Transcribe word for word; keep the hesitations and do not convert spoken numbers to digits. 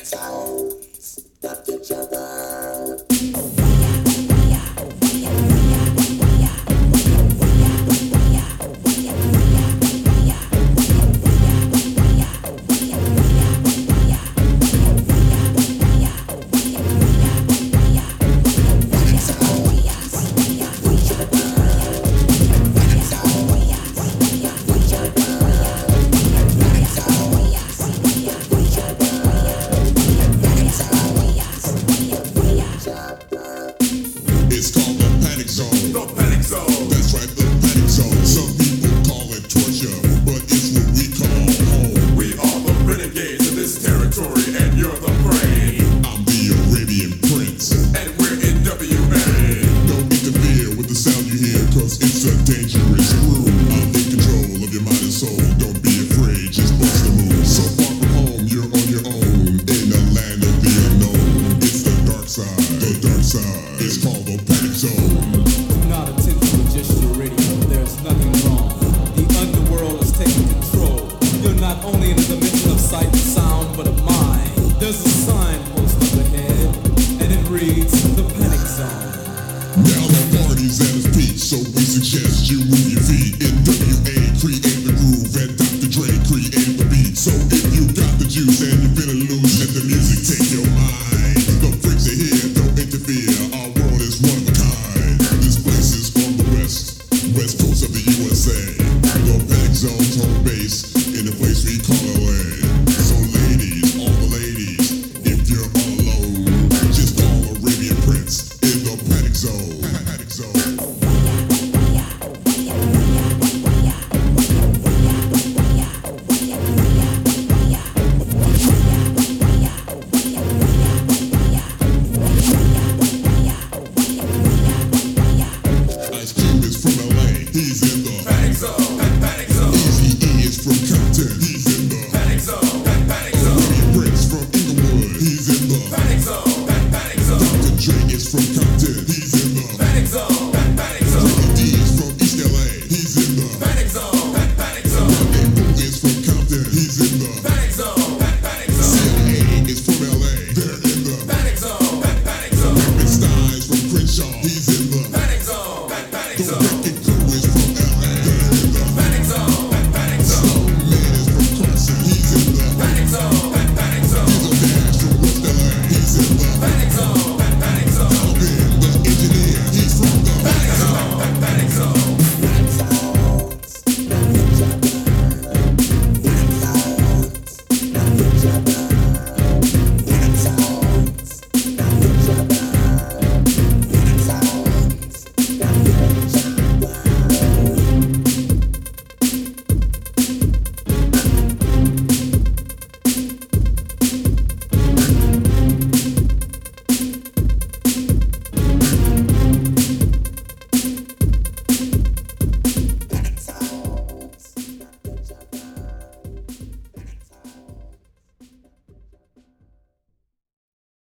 It's called the panic zone. The panic zone. That's right, the panic zone. Some people call it torture, but it's what we call home. We are the renegades of this territory, and you're the prey. I'm the Arabian Prince, and we're in W A. Don't interfere with the sound you hear, cause it's a dangerous groove. I'm in control of your mind and soul. Don't be afraid, just bust the move. So far from home, you're on your own, in the land of the unknown. It's the dark side, the dark side. It's called the panic zone. Do not attend to just your radio, there's nothing wrong. The underworld is taking control. You're not only in a dimension of sight and sound, but of mind. There's a signpost up ahead, and it reads the panic zone. Now the party's at its peak, so we suggest you move your feet. In W A, create the groove, and Doctor Dre create the beat. So if you got the juice and you're feeling loose, let the music take your mind.